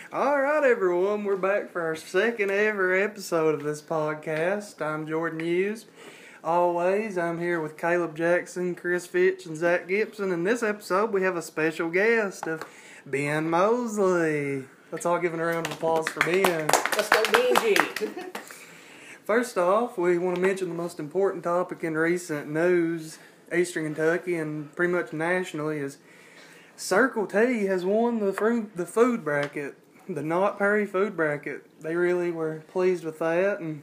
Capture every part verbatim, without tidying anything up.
All right, everyone, we're back for our second ever episode of this podcast. I'm Jordan Hughes. Always, I'm here with Caleb Jackson, Chris Fitch, and Zach Gibson. In this episode, we have a special guest of Ben Mosley. Let's all give a round of applause for Ben. Let's go, Benji. First off, we want to mention the most important topic in recent news, Eastern Kentucky, and pretty much nationally, is Circle T has won the fruit, the food bracket, the Not Perry food bracket. They really were pleased with that, and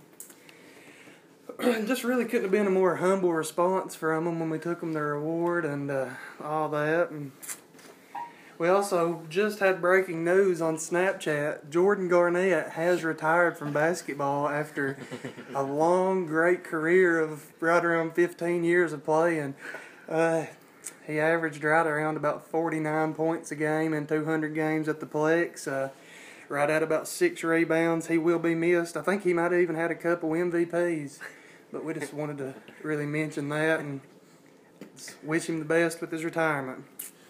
just really couldn't have been a more humble response from them when we took them their award and uh, all that. And we also just had breaking news on Snapchat. Jordan Garnett has retired from basketball after a long, great career of right around fifteen years of playing. Uh, he averaged right around about forty-nine points a game in two hundred games at the Plex. Uh, right at about six rebounds. He will be missed. I think he might have even had a couple M V Ps. But we just wanted to really mention that and wish him the best with his retirement.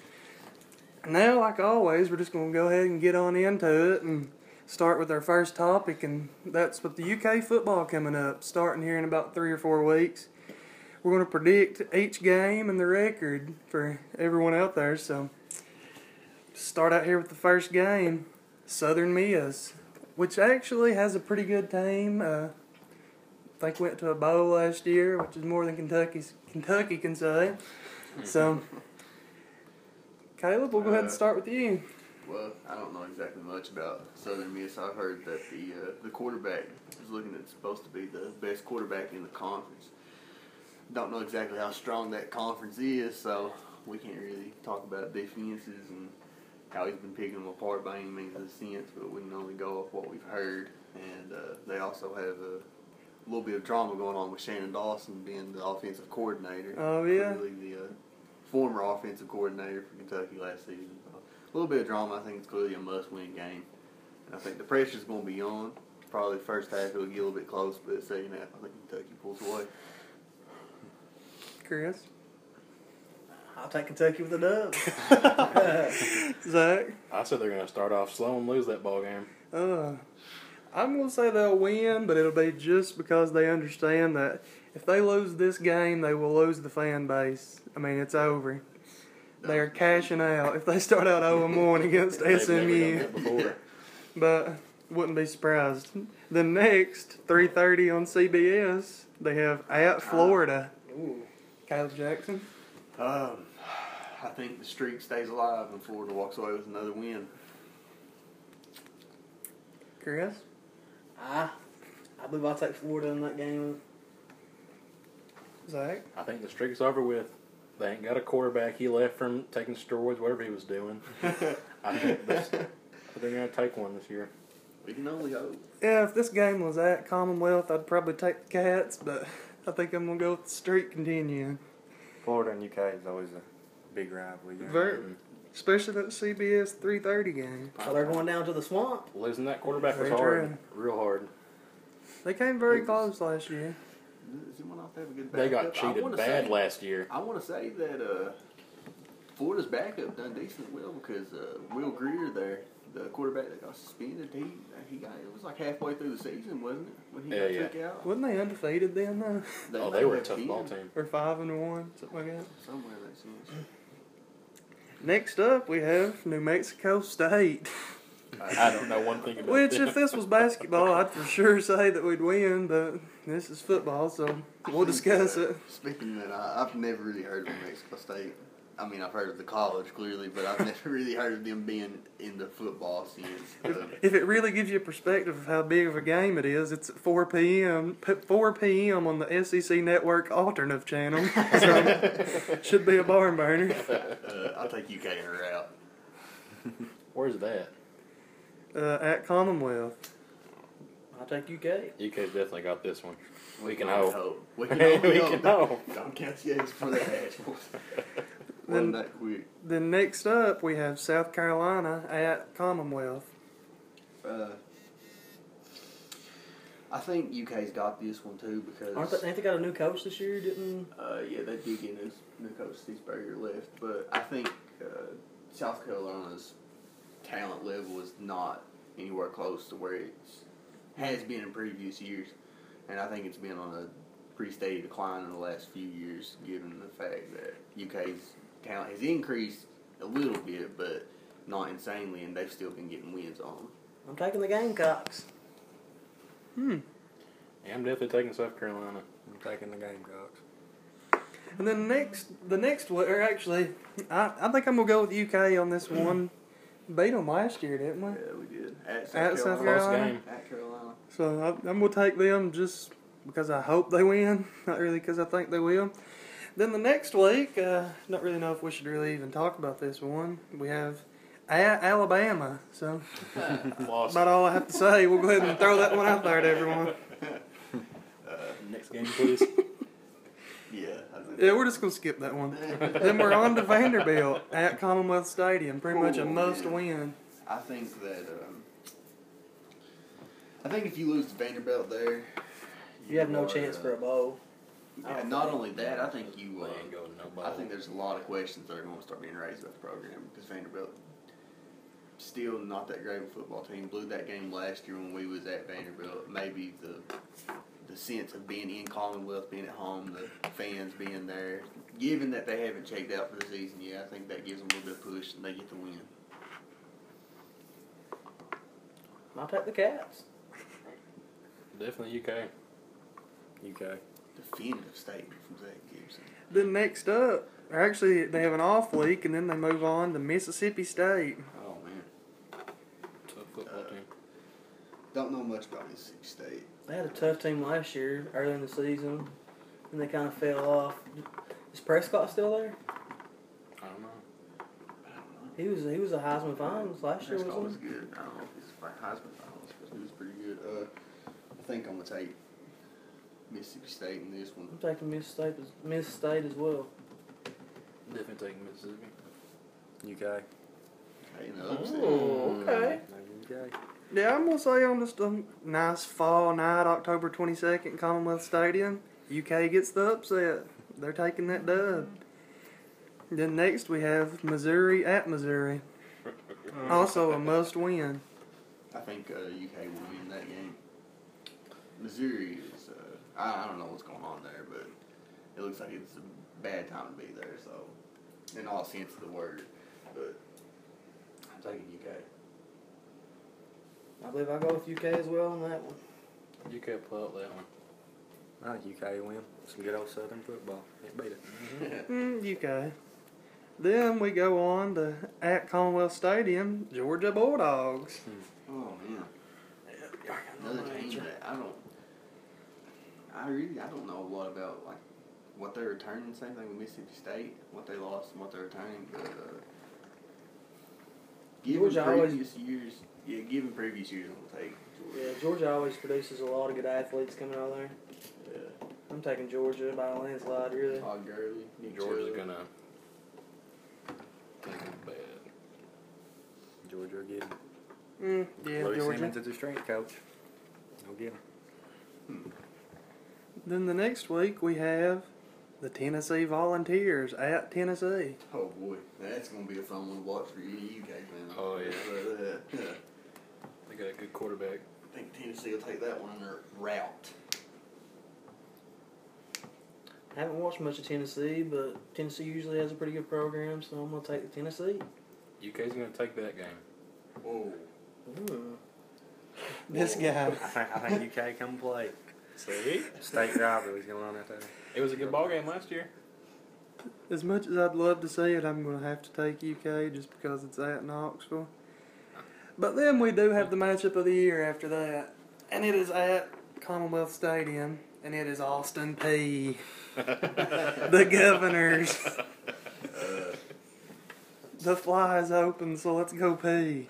Now, like always, we're just going to go ahead and get on into it and start with our first topic, and that's with the U K football coming up, starting here in about three or four weeks. We're going to predict each game and the record for everyone out there. So, start out here with the first game, Southern Miss, which actually has a pretty good team. Uh, I think went to a bowl last year, which is more than Kentucky's Kentucky can say. So, Caleb, we'll go ahead and start with you. Well, I don't know exactly much about Southern Miss. I've heard that the uh, the quarterback is looking at supposed to be the best quarterback in the conference. Don't know exactly how strong that conference is, so we can't really talk about defenses and how he's been picking them apart by any means of the sense, but we can only go off what we've heard. And uh, they also have a little bit of drama going on with Shannon Dawson being the offensive coordinator. Oh, yeah? Clearly the uh, former offensive coordinator for Kentucky last season. So a little bit of drama. I think it's clearly a must-win game. And I think the pressure's going to be on. Probably the first half it'll get a little bit close, but the second half I think Kentucky pulls away. Chris? I'll take Kentucky with a dub. Zach? I said they're going to start off slow and lose that ball game. Uh, I'm going to say they'll win, but it'll be just because they understand that if they lose this game, they will lose the fan base. I mean, it's over. They are cashing out if they start out oh and one against S M U. They've never done that before. But wouldn't be surprised. The next, three thirty on C B S, they have at Florida. Ooh. Caleb Jackson? Um, I think the streak stays alive and Florida walks away with another win. Chris? I, I believe I'll take Florida in that game. Zach? I think the streak's over with. They ain't got a quarterback. He left from taking steroids, whatever he was doing. I think this, they're going to take one this year. We can only hope. Yeah, if this game was at Commonwealth, I'd probably take the Cats, but I think I'm going to go with the streak continuing. Florida and U K is always a big rivalry. Very, especially that C B S three thirty game. So they're going down to the swamp. Losing that quarterback was Very hard. true. Real hard. They came very close last year. Does anyone else have a good They got backup? I cheated wanna bad say, last year. I want to say that uh, Florida's backup done decent well because uh, Will Greer there, the quarterback that got suspended, he he got it was like halfway through the season, wasn't it? When he Yeah, got yeah. took out. Wasn't they undefeated then, though? Oh, may they were a have tough been ball team. Or five and one, something like that. Somewhere in that sense. Next up, we have New Mexico State. I don't know one thing about Which, them. if this was basketball, I'd for sure say that we'd win, but this is football, so we'll discuss Uh, it. Speaking of that, I, I've never really heard of New Mexico State. I mean, I've heard of the college, clearly, but I've never really heard of them being in the football sense. Uh, If it really gives you a perspective of how big of a game it is, it's at four p.m. four p.m. on the S E C Network alternate channel, so should be a barn burner. uh, I'll take U K in a route. Where's that? Uh, at Commonwealth. I'll take U K. U K's definitely got this one. We can only hope. We can only We hope. can hope. Don't count the eggs for the hatch. Then- Wasn't that quick? Then next up, we have South Carolina at Commonwealth. Uh, I think U K's got this one too because Aren't they, ain't they got a new coach this year? Didn't uh, yeah, they did get new, new coach Steve Spurrier left, but I think uh, South Carolina's talent level is not anywhere close to where it's has been in previous years, and I think it's been on a pretty steady decline in the last few years, given the fact that U K's talent has increased a little bit, but not insanely, and they've still been getting wins on them. I'm taking the Gamecocks. Hmm. Yeah, I'm definitely taking South Carolina. I'm taking the Gamecocks. And then the next, the next one, or actually, I, I think I'm gonna go with U K on this one. Beat them last year, didn't we? Yeah, we did. At South At South Carolina. Close Carolina. game. At Carolina. So I, I'm gonna take them just because I hope they win, not really because I think they will. Then the next week, uh, don't really know if we should really even talk about this one. We have at Alabama, so Lost. about all I have to say. We'll go ahead and throw that one out there to everyone. Uh, Next game, please. yeah. I think Yeah, we're just gonna skip that one. Then we're on to Vanderbilt at Commonwealth Stadium. Pretty much a Oh, must man. win. I think that um, I think if you lose to Vanderbilt there, You have no are, chance uh, for a bowl. Yeah, not only that, I think you. They Uh, ain't going no I ball. think there's a lot of questions that are going to start being raised about the program because Vanderbilt still not that great of a football team. Blew that game last year when we was at Vanderbilt. Maybe the the sense of being in Commonwealth, being at home, the fans being there. Given that they haven't checked out for the season yet, I think that gives them a little bit of push and they get the win. I'll take the Cats. Definitely U K. U K. Definitive statement from Zach Gibson. Then next up, or actually they have an off week, and then they move on to Mississippi State. Oh man, Tough football Uh, team. don't know much about Mississippi State. They had a tough team last year, early in the season, and they kind of fell off. Is Prescott still there? I don't know. I don't know. He was he was a Heisman finalist last year, Prescott was wasn't he? good. I don't know if he's a Heisman finalist, but he was pretty good. Uh, I think I'm gonna take Mississippi State in this one. I'm taking Miss State as Miss State as well. Definitely taking Mississippi. U K. Hey, no, upset. Oh, okay. No, U K. Yeah, I'm gonna say on just a nice fall night, October twenty-second, Commonwealth Stadium, U K gets the upset. They're taking that dub. Then next we have Missouri at Missouri. Also a must win. I think uh, U K will win that game. Missouri is, uh, I, I don't know what's going on there, but it looks like it's a bad time to be there, so, in all sense of the word. But I'm taking U K. I believe I go with U K as well on that one. U K pull out that one. I think U K win. Some good old Southern football. Can't beat it. Mm, U K. Then we go on to at Commonwealth Stadium, Georgia Bulldogs. Oh, man. Another team that I don't, I really, I don't know a lot about, like, what they're returning. Same thing with Mississippi State, what they lost and what they're returning, but, uh, given Georgia always- previous years, yeah, given previous years, I'm going to take Georgia. Yeah, Georgia always produces a lot of good athletes coming out of there. Yeah. I'm taking Georgia by a landslide, really. Todd Gurley, Nick Georgia's Chubb. gonna take them bad. Georgia again. Mm, yeah, Louis Georgia. Simmons is the strength coach. Go get him. Then the next week we have the Tennessee Volunteers at Tennessee. Oh boy, that's gonna be a fun one to watch for any U K fans. Oh, yeah. But, uh, yeah. They got a good quarterback. I think Tennessee will take that one in their route. I haven't watched much of Tennessee, but Tennessee usually has a pretty good program, so I'm going to take the Tennessee. U K's gonna take that game. Whoa. Mm. This Whoa. guy. I think, I think U K come play. See? State rivalries going on out there. It was a good ball game last year. As much as I'd love to see it, I'm going to have to take U K just because it's at Knoxville. But then we do have the matchup of the year after that. And it is at Commonwealth Stadium. And it is Austin P. the Governors. Uh, The fly is open, so let's go P.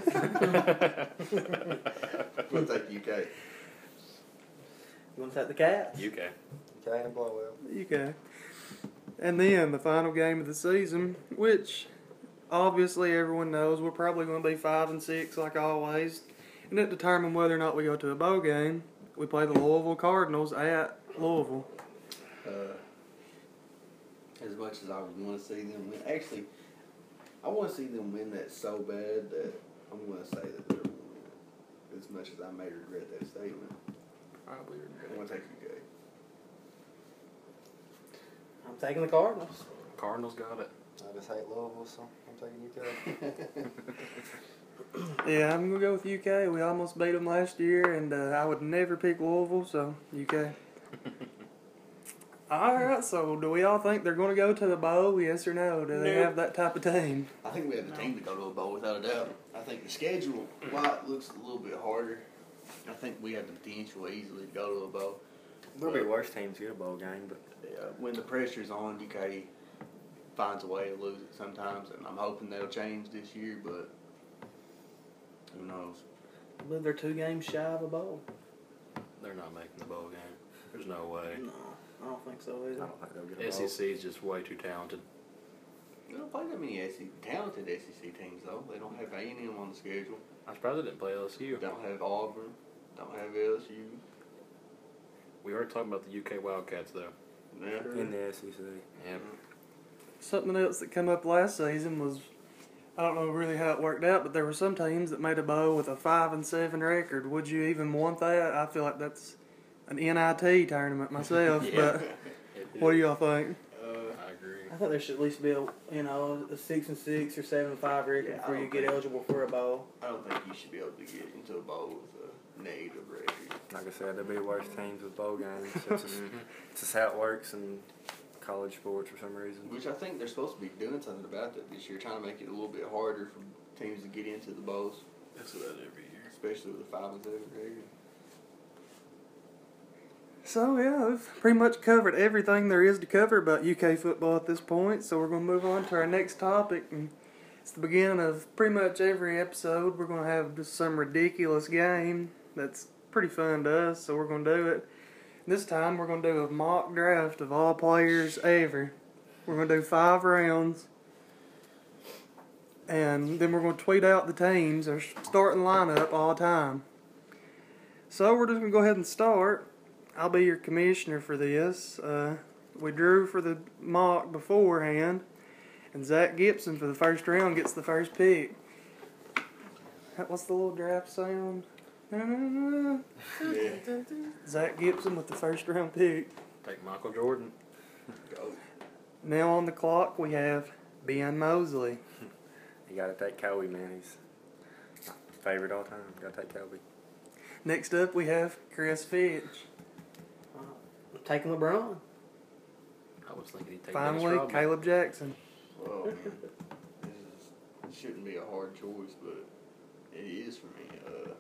we'll take U K. You want to take the Cats? U K. U K and blowout. U K. And then the final game of the season, which obviously everyone knows we're probably going to be five and six like always, and it determines whether or not we go to a bowl game. We play the Louisville Cardinals at Louisville. Uh, as much as I would want to see them win, actually, I want to see them win that so bad that I'm going to say that they're going to win. much as I may regret that statement. Probably I'm going to take U K. I'm taking the Cardinals. Cardinals got it. I just hate Louisville, so I'm taking U K. Yeah, I'm gonna go with U K. We almost beat them last year, and uh, I would never pick Louisville, so U K. All right. So, do we all think they're gonna go to the bowl? Yes or no? Do they No. have that type of team? I think we have the team to go to a bowl without a doubt. I think the schedule, while it looks a little bit harder, I think we have the potential easily to go to a bowl. There'll be worse teams get a bowl game, but Yeah, when the pressure's on, U K finds a way to lose it sometimes, and I'm hoping that'll change this year, but who knows? I believe they're two games shy of a bowl. They're not making the bowl game. There's no way. No, I don't think so I either. don't think they'll get a S bowl. E C is just way too talented. They don't play that many S E C, talented S E C teams, though. They don't have A and M on the schedule. I'm surprised they didn't play L S U. Don't have Auburn. Don't have L S U. We already talked about the U K Wildcats, though. Yeah. In the S E C. Yeah. Something else that came up last season was, I don't know really how it worked out, but there were some teams that made a bowl with a five and seven record. Would you even want that? I feel like that's an N I T tournament myself. But what do y'all think? Uh, I agree. I think there should at least be a you know a six and six or seven and five record Yeah, I before you don't get think- eligible for a bowl. I don't think you should be able to get into a bowl with a negative record. Like I said, there'll be worse teams with bowl games. It's just, it's just how it works in college sports for some reason. Which I think they're supposed to be doing something about that this year, trying to make it a little bit harder for teams to get into the bowls, That's what I do every year. especially with a five and seven record. So, yeah, we've pretty much covered everything there is to cover about U K football at this point. So, we're going to move on to our next topic. And it's the beginning of pretty much every episode. We're going to have just some ridiculous game that's pretty fun to us. So, we're going to do it. This time, we're going to do a mock draft of all players ever. We're going to do five rounds. And then we're going to tweet out the teams, their starting lineup all the time. So, we're just going to go ahead and start. I'll be your commissioner for this. Uh, we drew for the mock beforehand, and Zach Gibson for the first round gets the first pick. What's the little draft sound? Yeah. Zach Gibson with the first round pick. Take Michael Jordan. Go. Now on the clock we have Ben Mosley. You got to take Kobe, man. He's my favorite all time. Got to take Kobe. Next up we have Chris Fitch. Uh, I'm taking LeBron. I was thinking he'd take Dennis Finally, Rodman. Caleb Jackson. Oh, man. This is, it shouldn't be a hard choice, but it is for me. Uh,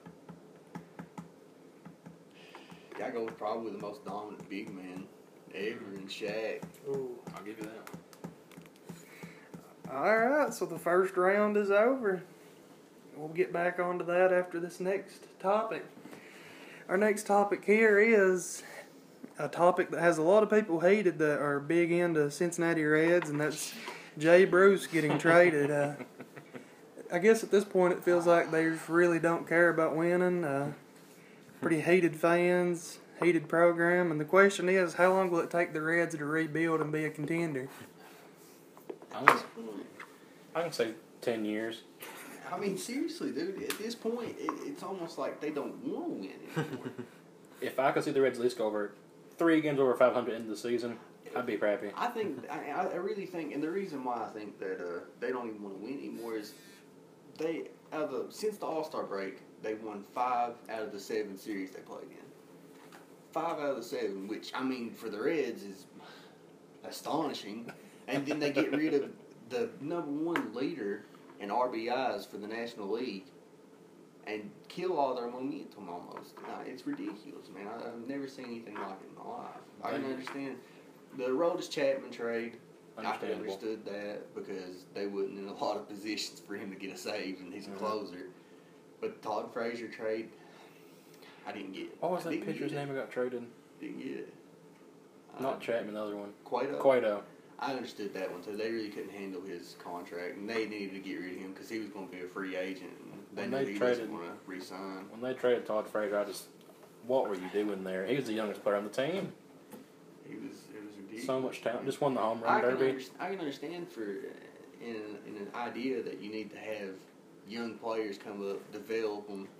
I go with probably the most dominant big man ever in Shaq. Ooh. I'll give you that one. Alright, so the first round is over. We'll get back onto that after this next topic. Our next topic here is a topic that has a lot of people hated that are big into Cincinnati Reds, and that's Jay Bruce getting traded. Uh, I guess at this point it feels like they really don't care about winning. Uh, pretty hated fans, hated program, and the question is, how long will it take the Reds to rebuild and be a contender? I'm gonna, I can say ten years. I mean, seriously, dude, at this point, it, it's almost like they don't want to win anymore. If I could see the Reds at least go over three games over five hundred into the season, I'd be happy. I think, I, I really think, and the reason why I think that uh, they don't even want to win anymore is they, out of the, since the All-Star break, they won five out of the seven series they played in. Five out of the seven, which, I mean, for the Reds is astonishing. And then they get rid of the number one leader in R B Is for the National League and kill all their momentum almost. Uh, it's ridiculous, man. I, I've never seen anything like it in my life. I can understand the Aroldis Chapman trade. I can Understandable. understood that because they wasn't in a lot of positions for him to get a save, and he's a Mhm. closer. But the Todd Frazier trade, I didn't get. What was I that didn't pitcher's get it. name that got traded? Didn't get it. Not Uh, Chapman, the other one. Cueto. Cueto. I understood that one too. They really couldn't handle his contract, and they needed to get rid of him because he was going to be a free agent. And they When knew they he traded- wasn't going to re-sign. When they traded Todd Frazier, I just, what were you doing there? He was the youngest player on the team. He was it was ridiculous. So much talent. Just won the home I run can, derby. under, I can understand for uh, in in an idea that you need to have young players come up, develop them,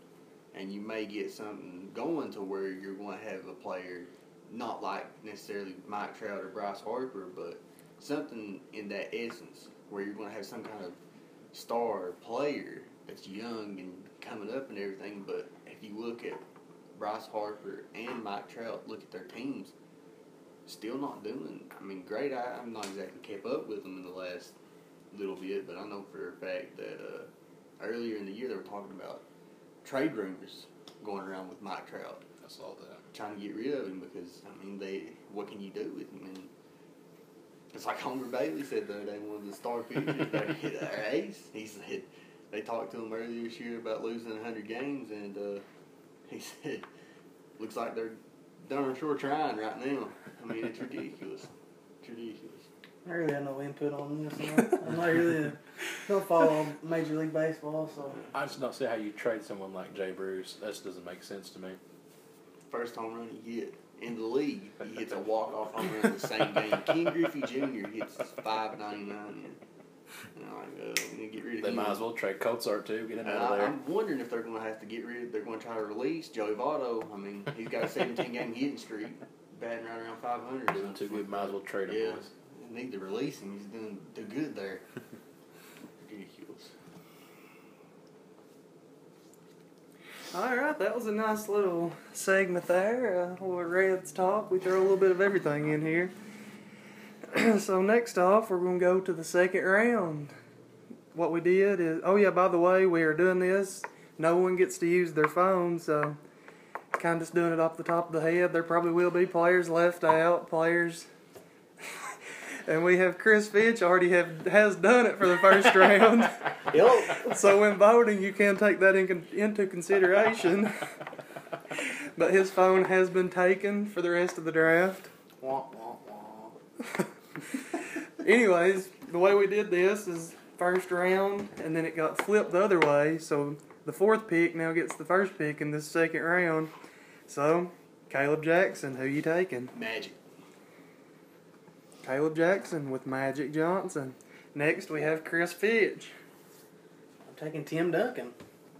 and you may get something going to where you're going to have a player, not like necessarily Mike Trout or Bryce Harper, but something in that essence where you're going to have some kind of star player that's young and coming up and everything. But if you look at Bryce Harper and Mike Trout, look at their teams, still not doing, I mean, great. I, I'm not exactly kept up with them in the last little bit, but I know for a fact that uh, earlier in the year they were talking about trade rumors going around with Mike Trout. I saw that. Trying to get rid of him because, I mean, they what can you do with him? And it's like Homer Bailey said the other day, one of the star pitchers, their ace. He said they talked to him earlier this year about losing one hundred games, and uh, he said, looks like they're darn sure trying right now. I mean, it's ridiculous. It's ridiculous. I really have no input on this. I'm, I'm not really don't follow Major League Baseball, so I just don't see how you trade someone like Jay Bruce. That just doesn't make sense to me. First home run he hit in the league, he hits a walk-off home run in the same game. Ken Griffey Junior hits five ninety-nine. You know, like, uh, we need to get rid of They him. might as well trade Cozart too. Get him Uh, out of there. I'm wondering if they're going to have to get rid. They're going to try to release Joey Votto. I mean, he's got a seventeen game hitting streak, batting right around five hundred. Doing too good. Might as well trade him. Yeah, Boys. they need to release him. He's doing too good there. Ridiculous. All right, that was a nice little segment there. Uh, little Reds talk. We throw a little bit of everything in here. So next off, we're going to go to the second round. What we did is, oh yeah, by the way, we are doing this. No one gets to use their phone, so kind of just doing it off the top of the head. There probably will be players left out, players. And we have Chris Fitch already have has done it for the first round. Yep. So when voting, you can take that in, con- into consideration. But his phone has been taken for the rest of the draft. Wah, wah, wah. Anyways, the way we did this is first round, and then it got flipped the other way. So the fourth pick now gets the first pick in this second round. So, Caleb Jackson, who you taking? Magic. Caleb Jackson with Magic Johnson. Next, we have Chris Fitch. I'm taking Tim Duncan.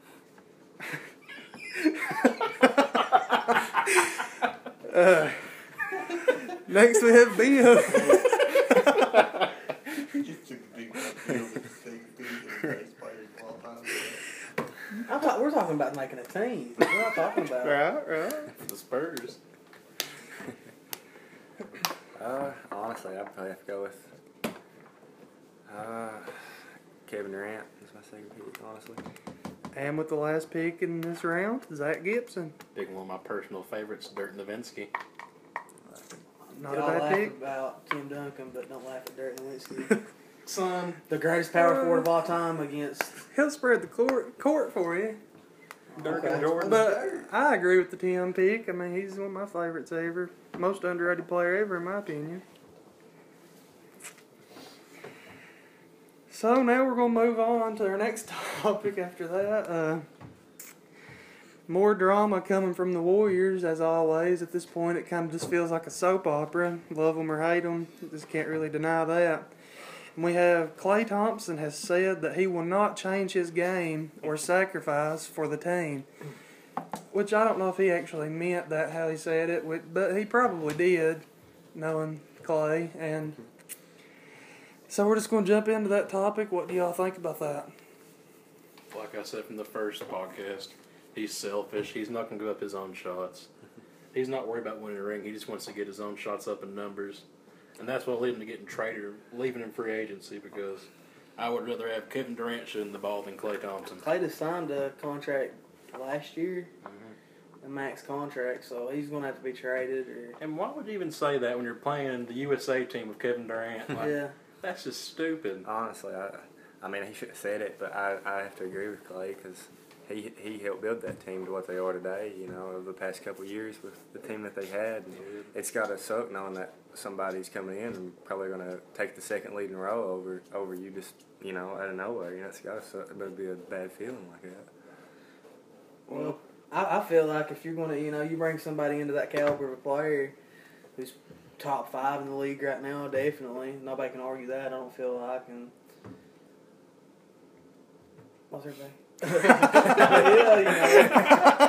Uh, next, we have Bill. He just took a big field with the second pick of the best players of all time. I'm ta- we're talking about making a team. We're not talking about. Right, right. The Spurs. Uh, honestly, I'd probably have to go with uh, Kevin Durant. That's my second pick, honestly. And with the last pick in this round, Zach Gibson. Picking one of my personal favorites, Dirk Nowitzki. Not Y'all a bad laugh pick. about Tim Duncan, but don't laugh at Dirk Nowitzki. Son, the greatest power forward of all time against. He'll spread the court, court for you. Dirk Okay. and Jordan. But I agree with the Tim pick. I mean, he's one of my favorites ever. Most underrated player ever, in my opinion. So now we're going to move on to our next topic after that. Uh, more drama coming from the Warriors, as always. At this point, it kind of just feels like a soap opera. Love them or hate them. Just can't really deny that. And we have Klay Thompson has said that he will not change his game or sacrifice for the team. Which I don't know if he actually meant that, how he said it, but he probably did, knowing Klay. And so we're just going to jump into that topic. What do y'all think about that? Like I said from the first podcast, he's selfish. He's not going to give up his own shots. He's not worried about winning a ring. He just wants to get his own shots up in numbers. And that's what led him to getting traded or leaving in free agency, because I would rather have Kevin Durant shooting the ball than Klay Thompson. Klay just signed a contract last year, a max contract, so he's going to have to be traded. Or And why would you even say that when you're playing the U S A team with Kevin Durant? Like, yeah, that's just stupid. Honestly, I, I mean, he should have said it, but I, I have to agree with Klay because he he helped build that team to what they are today. You know, over the past couple of years with the team that they had, and it's got to suck knowing that somebody's coming in and probably going to take the second leading role over over you just you know out of nowhere. You know, it's got to suck. It better be a bad feeling like that. well, I, I feel like if you're going to, you know, you bring somebody into that caliber of a player who's top five in the league right now, definitely. Nobody can argue that, I don't feel like. And what's everybody? Yeah, you know.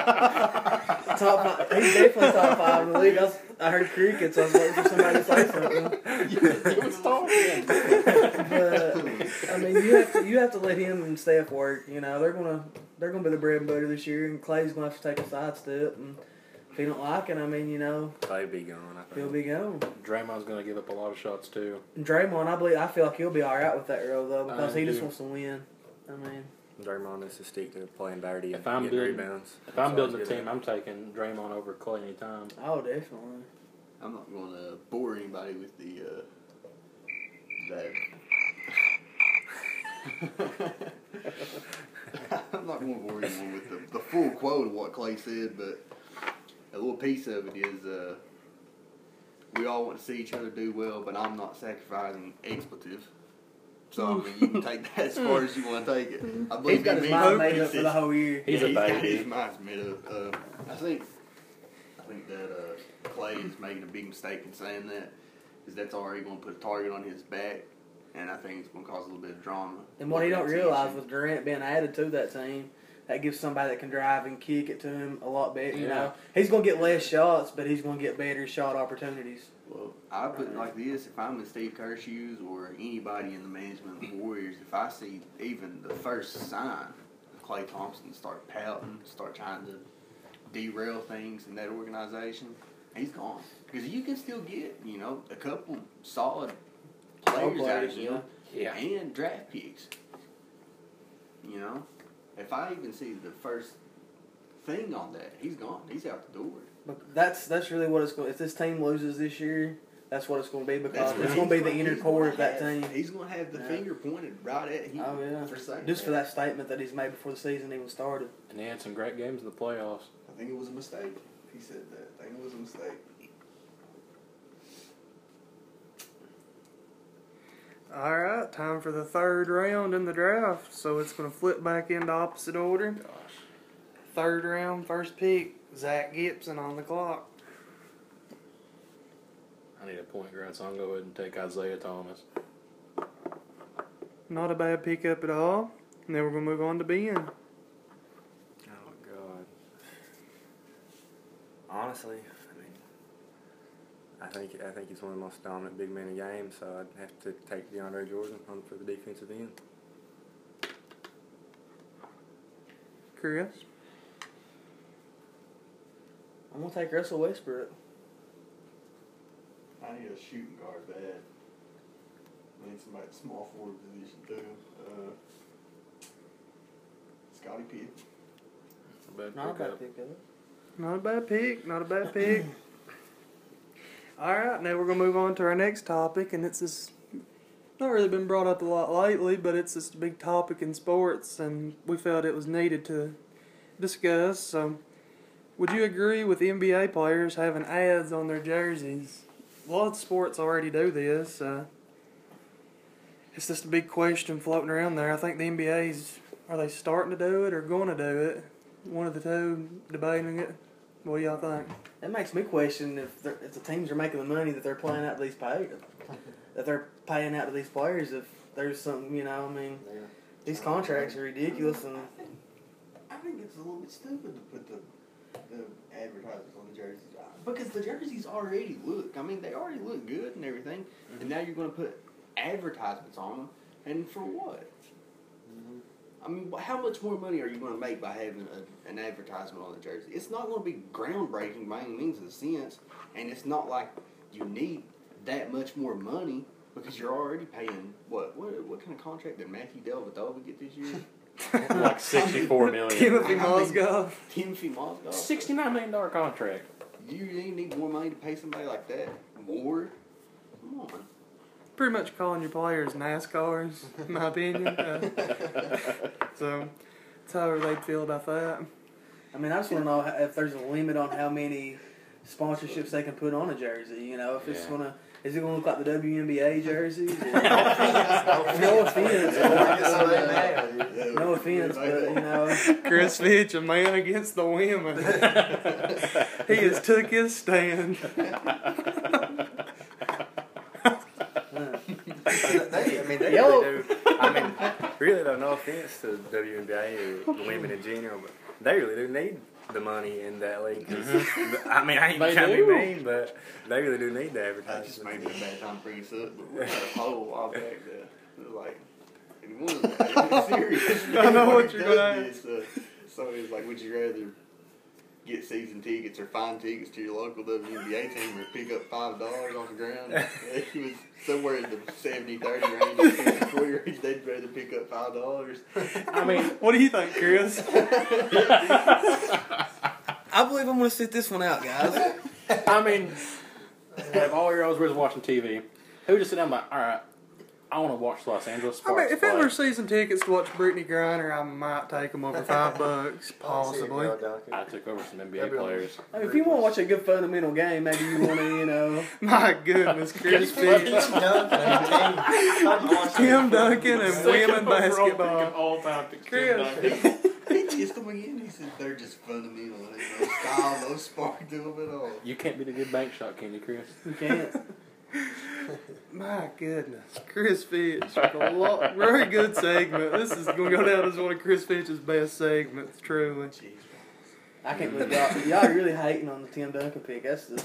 top five. He's definitely top five in the league. I, was, I heard crickets. I was waiting for somebody to say something. He was talking. But I mean, you have to you have to let him and Steph work. You know, they're gonna they're gonna be the bread and butter this year, and Clay's gonna have to take a sidestep. And if he don't like it, I mean, you know, Clay be gone. I think. he'll be gone. Draymond's going to give up a lot of shots, too. And Draymond, I believe, I feel like he'll be all right with that role though, because I he just do. wants to win. I mean, Draymond is to stick to playing dirty and If I'm getting building- rebounds. If That's I'm all building a he's good team, at. I'm taking Draymond over Clay anytime. oh, definitely. I'm not going to bore anybody with the uh, that. I'm not going to bore anyone with the, the full quote of what Clay said, but a little piece of it is uh, we all want to see each other do well, but I'm not sacrificing expletives. So I mean, you can take that as far as you want to take it. I believe He's got he his means mind it. made up for the whole year. He's yeah, a he's got baby. his mind's made up. Uh, I think, I think that uh, Clay is making a big mistake in saying that, because that's already going to put a target on his back, and I think it's going to cause a little bit of drama. And what he don't realize Tension. with Durant being added to that team, that gives somebody that can drive and kick it to him a lot better. You Yeah. know, he's going to get less shots, but he's going to get better shot opportunities. Well, I put it like this: if I'm in Steve Kerr's shoes or anybody in the management of the Warriors, if I see even the first sign of Klay Thompson start pouting, start trying to derail things in that organization, he's gone. Because you can still get, you know, a couple solid players, players, out of him yeah. and draft picks. You know, if I even see the first thing on that, he's gone. He's out the door. But that's that's really what it's going. If this team loses this year, that's what it's going to be, because That's it's what going to be he's the gonna- inner he's core gonna of that have- team. He's going to have the Yeah. finger pointed right at him. Oh yeah, for saying just for that statement that he's made before the season even started. And he had some great games in the playoffs. I think it was a mistake. He said that. I think it was a mistake. All right, time for the third round in the draft. So it's going to flip back into opposite order. Gosh. Third round, first pick, Zach Gibson on the clock. I need a point guard, so I'm going to go ahead and take Isaiah Thomas. Not a bad pickup at all. And then we're going to move on to Ben. Oh God. Honestly, I mean, I think I think he's one of the most dominant big men in the game. So I'd have to take DeAndre Jordan on for the defensive end. Chris? I'm gonna take Russell Westbrook. I need a shooting guard bad. I need somebody at small forward position too. Uh, Scotty Pitt. It's a bad Not a pickup. bad pickup. Not a bad pick. Not a bad pick. All right, now we're going to move on to our next topic, and it's this, not really been brought up a lot lately, but it's this big topic in sports, and we felt it was needed to discuss. So, would you agree with N B A players having ads on their jerseys? A lot of sports already do this. Uh, it's just a big question floating around there. I think the N B A's, are they starting to do it or going to do it? One of the two debating it. What do y'all think? That makes me question if they're- if the teams are making the money that they're playing out to these pay that they're paying out to these players. If there's something, you know, I mean, these contracts are ridiculous, and I think, I think it's a little bit stupid to put the the advertisements on the jerseys because the jerseys already look. I mean, they already look good and everything, Mm-hmm. and now you're going to put advertisements on them, and for what? I mean, how much more money are you going to make by having a, an advertisement on the jersey? It's not going to be groundbreaking by any means of the sense, and it's not like you need that much more money because you're already paying what? What, what kind of contract did Matthew Dellavedova get this year? Like sixty-four million. Timothy I mean- Mozgov. Timothy Mozgov. sixty-nine million dollars contract. You really need more money to pay somebody like that? More? Come on. Pretty much calling your players NASCARs, in my opinion. Uh, so, that's however they'd feel about that. I mean, I just want to know how- if there's a limit on how many sponsorships they can put on a jersey. You know, if it's Yeah. gonna, is it gonna look like the W N B A jerseys? Or- no offense, but, no offense, but you know, Chris Fitch, a man against the women. He has took his stand. They, I mean, they Yo. really do. I mean, really though, no offense to W N B A or the women in general, but they really do need the money in that league. 'Cause Mhm. I mean, I ain't They trying to do. be mean, but they really do need the That just advertisement. made me a bad time to bring this up, but we had a poll a while back that was like, and one of them, it's serious. I know what He you're does gonna this, uh, so it was like, would you rather get season tickets or find tickets to your local W N B A team or pick up five dollars off the ground? It was somewhere in the seventy thirty range, sixty forty range. They'd rather pick up five dollars. I mean, What do you think, Chris? I believe I'm going to sit this one out, guys. I mean, if all your hours was watching T V, who just sit down and like, all right, I want to watch Los Angeles I Sparks mean, if play. it were season tickets to watch Brittany Griner, I might take them over five bucks, possibly. I took over some N B A That'd be players. I mean, if you want to watch a good fundamental game, maybe you want to, you know. My goodness, Chris Guess what? Fitch, Tim Tim Duncan, and women basketball. all time to Chris. He kissed them again. He said they're just fundamental. There's no style, no spark to them at all. You can't beat a good bank shot, can you, Chris? You can't. My goodness, Chris Fitch. A lot, very good segment. This is going to go down as one of Chris Fitch's best segments, truly. Jeez. I can't believe y'all, y'all are really hating on the Tim Duncan pick. That's just.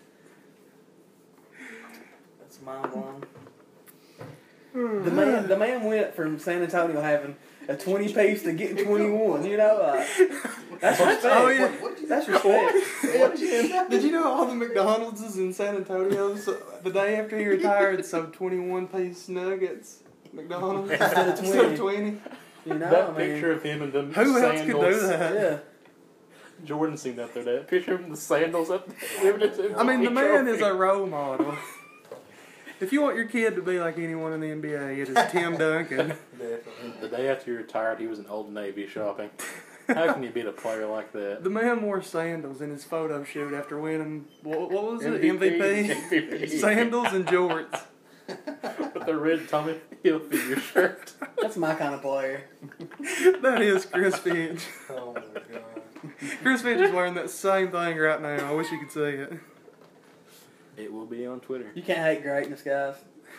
That's mind blowing. The man, the man went from San Antonio having a twenty piece to getting twenty-one. You know, uh, that's respect. Oh, yeah. What, what did you That's say? respect. What did you say? Did you know all the McDonald's in San Antonio, so the day after he retired, sold twenty-one piece nuggets? McDonald's Instead of instead of twenty. twenty. You know, that I mean, picture of him and them Who else sandals. could do that? yeah. Jordan seen that the other day. That picture of him, the sandals up there. I mean, the man is a role model. If you want your kid to be like anyone in the N B A, it is Tim Duncan. The day after he retired, he was in Old Navy shopping. How can you beat a player like that? The man wore sandals in his photo shoot after winning, what, what was it, M V P? M V P? Sandals and jorts. With the red Tommy Hilfiger shirt. That's my kind of player. That is Chris Finch. Oh my god. Chris Finch is wearing that same thing right now. I wish you could see it. It will be on Twitter. You can't hate greatness, guys.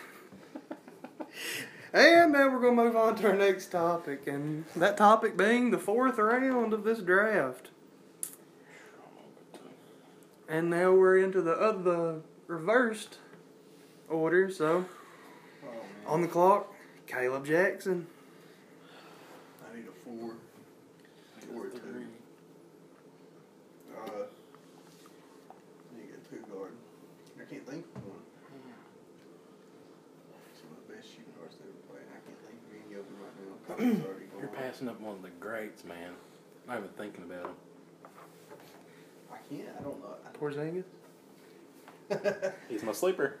And now we're going to move on to our next topic, and that topic being the fourth round of this draft. And now we're into the uh, the reversed order, so Oh, man. on the clock, Caleb Jackson. I need a four. Four or two. Uh, I need a two guard. I can't think of one. Some of the best shooting guards that ever played. I can't think of any of them right now. Colin's already You're gone. passing up one of the greats, man. I'm not even thinking about him. I can't. I don't know. Porzingis. He's my sleeper.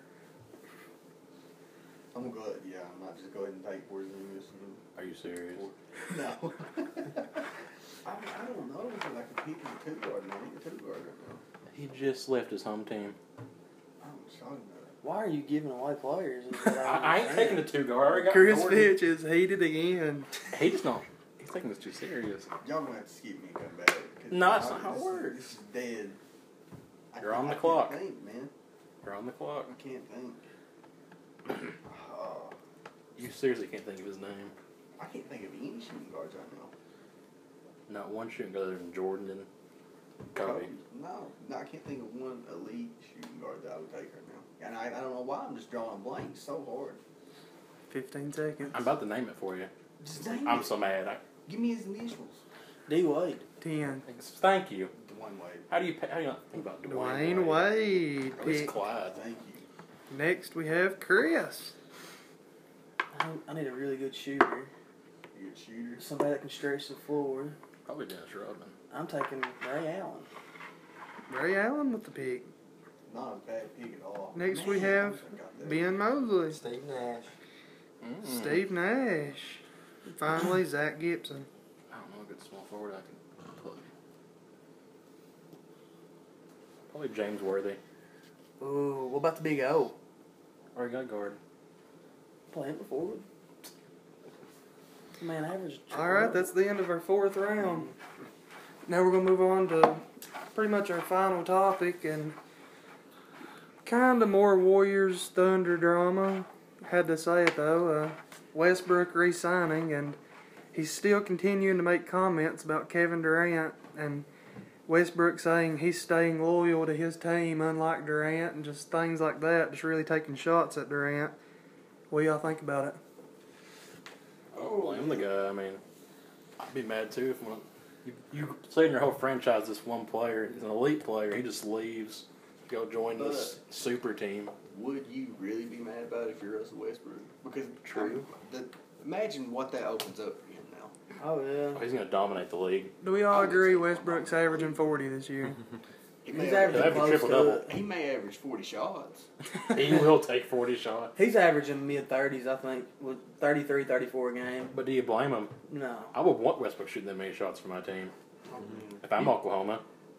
I'm gonna go ahead. Yeah, I might just go ahead and take Porzingis and Are you serious? no. I, I don't know because I can pick a two guard and I need a two guard right now. He just left his home team. I'm shocked about it. Why are you giving away players? Is I, what I ain't taking the two guard. I already got Chris Gordon. Finch is heated again. He's not. He's taking this too serious. Y'all gonna have to skip me and come back. 'cause No, that's I- not how it this- works. This is dead. I You're can't- on the I clock. Can't think, man. You're on the clock. I can't think. Oh, You seriously can't think of his name. I can't think of any shooting guards right now. Not one shooting guard other than Jordan and Kobe. No, no, I can't think of one elite shooting guard that I would take right now. And I, I don't know why I'm just drawing blanks so hard. Fifteen seconds. I'm about to name it for you. Just name I'm it. so mad. I, Give me his initials. D Wade. Ten. thank you. Dwayne Wade. How do you how do you not think about Dwayne, Dwayne Wade. Or at least Pick. Clyde. Thank you. Next we have Chris. I, I need a really good shooter. You good shooter. Somebody that can stretch the floor. Probably Dennis Rodman. I'm taking Ray Allen. Ray Allen with the pick. Not a bad pick at all. Next Man, we I have wish I got that. Ben Mosley. Steve Nash. Mm. Steve Nash. And finally, Zach Gibson. I don't know a good small forward I can plug. Probably James Worthy. Ooh, what about the big O? Or he got guard. Play him forward. Man, average. All right, that's the end of our fourth round. Now we're going to move on to pretty much our final topic and kind of more Warriors Thunder drama. Had to say it though. Uh, Westbrook re-signing, and he's still continuing to make comments about Kevin Durant and Westbrook saying he's staying loyal to his team, unlike Durant, and just things like that, just really taking shots at Durant. What do y'all think about it? Oh, blame the guy. I mean, I'd be mad too if one, you, you say in your whole franchise this one player, he's an elite player, he just leaves, go join this super team. Would you really be mad about it if you're Russell Westbrook? Because True. I mean, the, imagine what that opens up for him now. Oh yeah. Oh, he's going to dominate the league. Do we all I would agree say- Westbrook's averaging forty this year? He He's may, He'll averaging have a close triple-double. to it. he may average forty shots. He will take forty shots. He's averaging mid thirties, I think, with thirty-three, thirty-four a game. But do you blame him? No. I would want Westbrook shooting that many shots for my team. If I'm Oklahoma,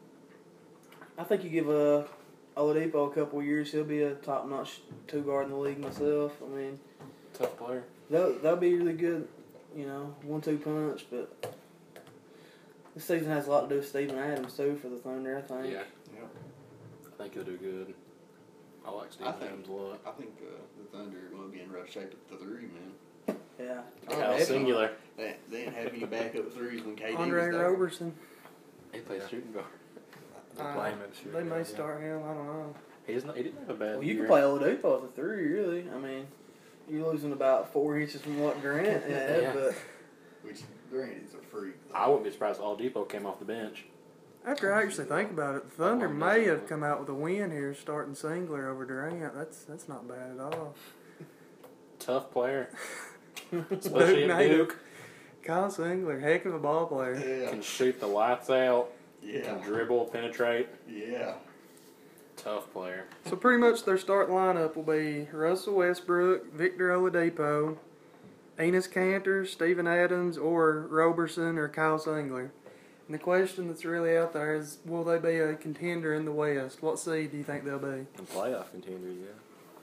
I think you give a Oladipo a couple of years, he'll be a top notch two guard in the league myself. I mean, tough player. they'll they'll be really good, you know, one two punch. But this season has a lot to do with Steven Adams too for the Thunder. I think. Yeah, Yep. I think he'll do good. I like I Steven think- Adams a lot. I think uh, the Thunder are going to be in rough shape at the three, man. Yeah. Oh, Cal definitely. Singular. They, they didn't have any backup threes when K D Andre was there. Roberson. He plays shooting guard. They're Uh, playing it, sure, They may yeah. start him. I don't know. He's not, he didn't have a bad Well, you year. can play Oladipo at the three, really. I mean, you're losing about four inches from what Durant had, Yeah. but Which Durant is a freak. I wouldn't be surprised if Oladipo came off the bench. After I actually think about it, the Thunder may have come out with a win here, starting Singler over Durant. That's that's not bad at all. Tough player. Especially at Duke. Kyle Singler, heck of a ball player. Yeah. Can shoot the lights out. Yeah. Can dribble, penetrate. Yeah. Tough player. So pretty much their start lineup will be Russell Westbrook, Victor Oladipo, Enes Kanter, Steven Adams, or Roberson or Kyle Singler. And the question that's really out there is, will they be a contender in the West? What seed do you think they'll be? The playoff contenders, yeah.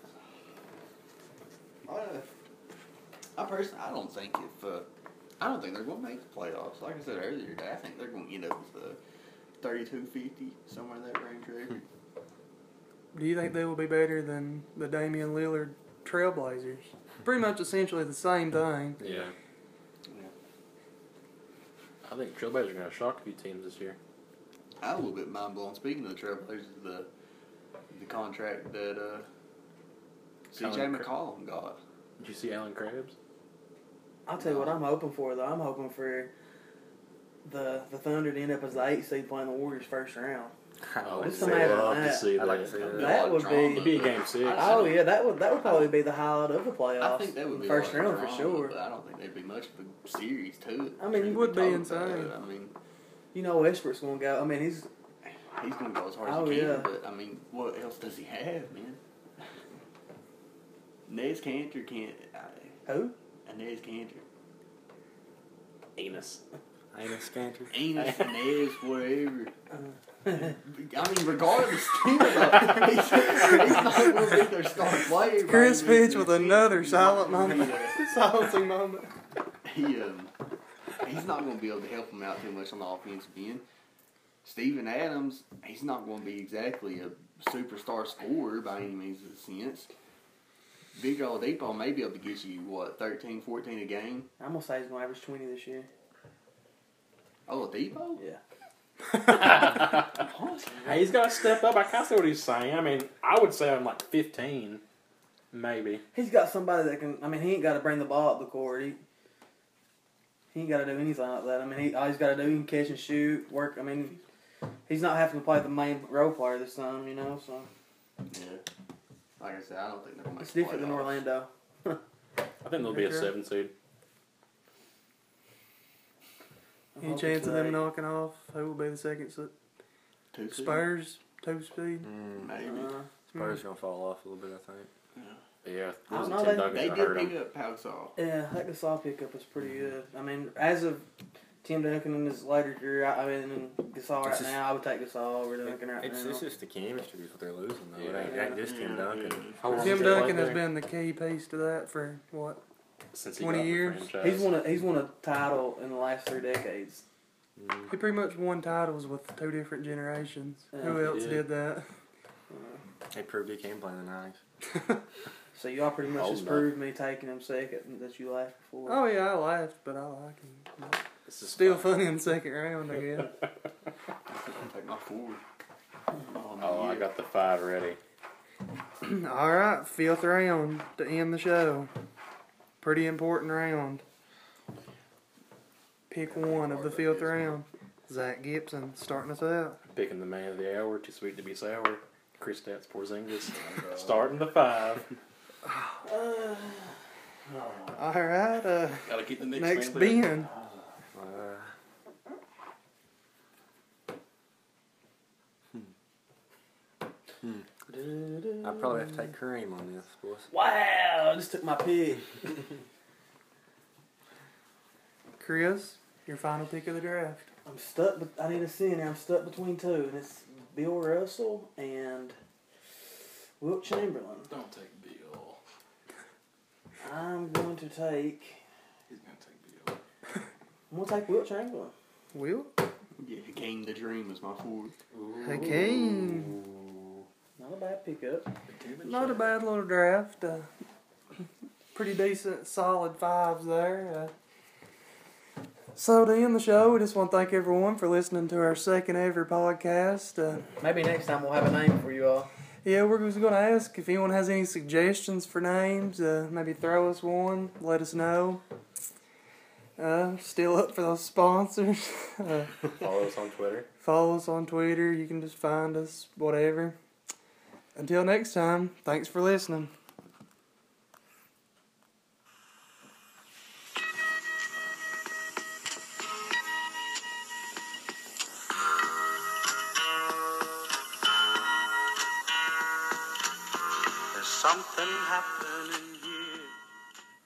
I, I personally, I don't think if uh, I don't think they're going to make the playoffs. Like I said earlier today, I think they're going to end up with the thirty-two fifty, somewhere in that range record. Do you think they will be better than the Damian Lillard Trailblazers? Pretty much essentially the same thing. Yeah. Yeah. I think Trailblazers are going to shock a few teams this year. I'm a little bit mind blown. Speaking of the Trailblazers, the the contract that uh, C J Alan Cra- McCollum got. Did you see Alan Krabs? I'll tell you what I'm hoping for, though. I'm hoping for the the Thunder to end up as the eight seed playing the Warriors first round. I would Just love imagine to that. see that. I'd like to see that. That would be- It'd be a game six. I- Oh yeah, that would that would probably be the highlight of the playoffs. I think that would be first a lot of round for drama, sure. But I don't think there'd be much of a series to it. I mean, it Truth would be told, insane. uh, I mean, You know, Westbrook's gonna go. I mean, he's he's going to go as hard Oh, as he can. yeah. But I mean, what else does he have, man? Nez Cantor can't. Uh, who? Nez Cantor. Enos. Enes Kanter. Enos, Nez, whatever. Uh, I mean, regardless, think about it. He's, he's not going to be their star player. by Chris any means. Fitch with another silent moment. He, uh, Silencing moment. he, um, he's not going to be able to help him out too much on the offensive end. Steven Adams, he's not going to be exactly a superstar scorer by any means of the sense. Victor Oladipo may be able to get you, what, thirteen, fourteen a game? I'm gonna say he's gonna average twenty this year. Oladipo? Yeah. Hey, he's got to step up. I kind of see what he's saying. I mean, I would say I'm like fifteen, maybe. He's got somebody that can. I mean, he ain't got to bring the ball up the court. He, he ain't got to do anything like that. I mean, he all he's got to do, he can catch and shoot, work. I mean, he's not having to play the main role player this time, you know. So Yeah. Like I said, I don't think they're going to make it's the different than playoffs. Orlando. I think they'll be a Okay. seven seed. I'm Any hoping chance of for them eight. knocking off? Who will be the second se- Two seed? Spurs, two speed? Mm, Maybe. Uh, Spurs going to fall off a little bit, I think. Yeah, I don't losing know, Tim they- Duncan's They gonna did hurt pick him. up Pau Gasol. yeah, that Gasol pickup was pretty good. I mean, as of Tim Duncan in his later career, I, I mean, Gasol right It's just- now, I would take Gasol over Duncan right It's, now. it's just the chemistry is what they're losing, though. Yeah. It ain't, it ain't just Tim Yeah. Duncan. How long Tim has he played Duncan has there? been the key piece to that for, what, Since he twenty got the years. franchise. He's won a he's won a title in the last three decades. Mm. he pretty much won titles with two different generations. Yeah, Who he else did. did that? Uh, He proved he can play in the nineties. So y'all pretty much Oh, just no. proved me taking him second that you laughed before. Oh yeah, I laughed, but I like him. This is Still fun. funny in the second round, I guess. I'll take my forward. Oh, Oh, I got the five ready. All right, fifth round to end the show. Pretty important round. Pick one of the fifth round. Zach Gibson starting us out. Picking the man of the hour, too sweet to be sour. Kristaps Porzingis starting the five. All right, uh, Gotta keep the Knicks next fans happy. Ben. Uh, I probably have to take Kareem on this, boys. Wow, I just took my pick. Chris, your final pick of the draft. I'm stuck, but I need a center. I'm stuck between two, and it's Bill Russell and Wilt Chamberlain. Don't take Bill. I'm going to take. He's gonna take Bill. I'm going to take Wilt Chamberlain. Will? Yeah, Hakeem the Dream is my forward. Hakeem. Not a bad pickup. Not a bad little draft. Uh, pretty decent, solid fives there. Uh, so to end the show, we just want to thank everyone for listening to our second ever podcast. Uh, Maybe next time we'll have a name for you all. yeah, we're just going to ask if anyone has any suggestions for names. Uh, maybe throw us one. Let us know. Uh, still up for those sponsors. uh, Follow us on Twitter. follow us on Twitter. You can just find us, whatever. Until next time, thanks for listening. There's something happening here.